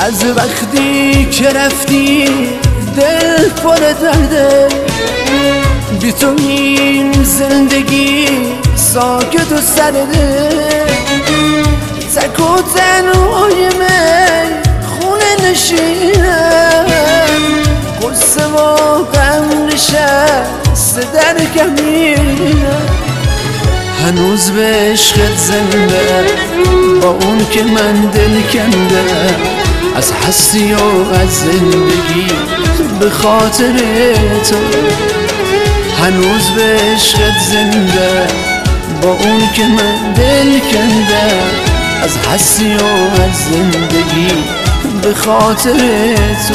از وقتی که رفتی دل پر درده، بی تو این زندگی ساکت و سرده. تک و تنهای من خونه نشینم، قصه و غم نشسته در کمینم. هنوز به عشقت زنده، با اون که من دل کنده، از هستی و از زندگی به خاطر تو. هنوز به عشقت زنده، با اون که من دل کنده، از هستی و از زندگی به خاطر تو.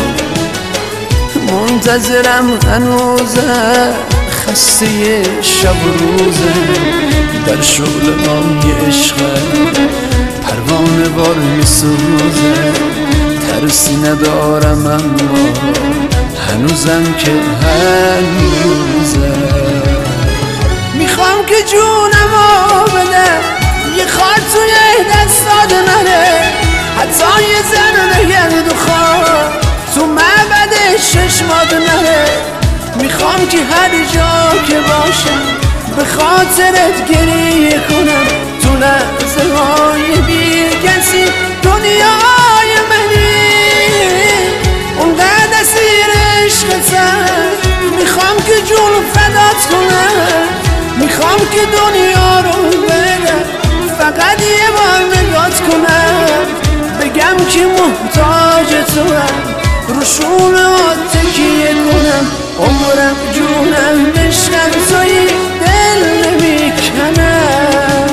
منتظرم هنوزم، خسته شب و روزه، در شعله‌های عشق پروانه بار میسوزه. ترسی ندارم اما هنوزم که هنوزه. میخوام که جونمو بدم، یه خار توی دستات منه، حتی یه ذره گرد و خاک تو معبد چشمات نره. میخوام که هر جا که باشم به خاطرت گریه کنم، تو لحظه های بی کسی دنیای منی. اونقدر اسیر عشقتم، میخوام که جون فدات کنم، میخوام که دنیا رو بدم، فقط یه بار نگات کنم، بگم که محتاج تو هم، رو شونه‌هات تکیه کنم، عمرم جونم عشقم توی دل نمیکنم.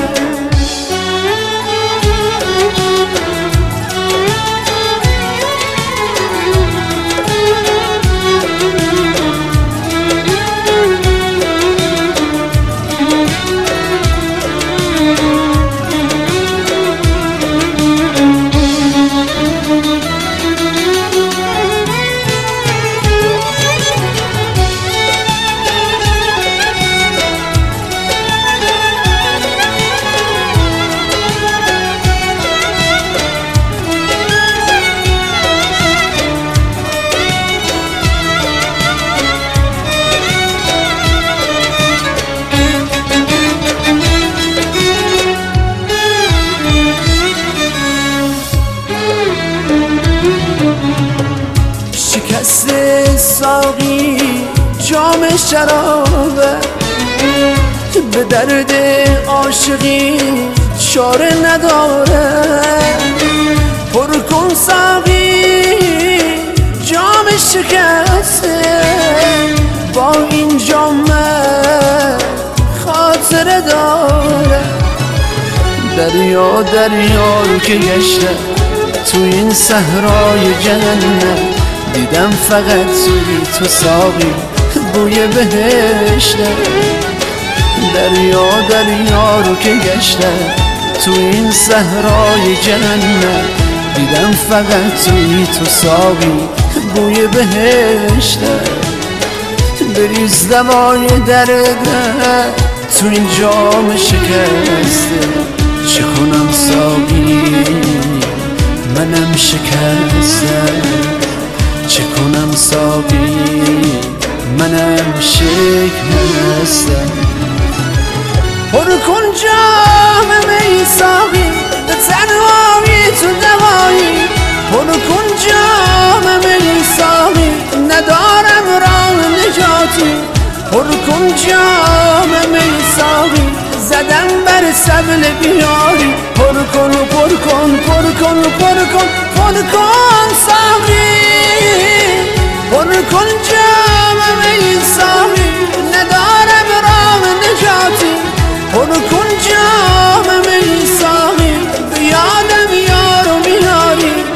شکست ساقی جام شرابه، به درد عاشقی چاره نداره. پر کن ساقی جام شکسته، با این جام خاطره داره. دریا دریا رو که گشتم تو این صحرای جنت، دیدم فقط توی تو ساقی بوی بهشته. دریا دریا رو که گشتم تو این صحرای جنت، دیدم فقط توی تو ساقی بوی بهشته. بریز دوای درد تو این جام شکسته، چه کنم ساقی منم شکسته، چه کنم ساقی منم شکسته. پر کن جام می ساقی، به تنهایی تو دوایی. پر کن جام می ساقی، ندارم راه نجاتی. پر کن جام می ساقی، زدم بر سبل بیاری. پر کن پر کن پر کن پر کن پر کن ساقی، پر کن جام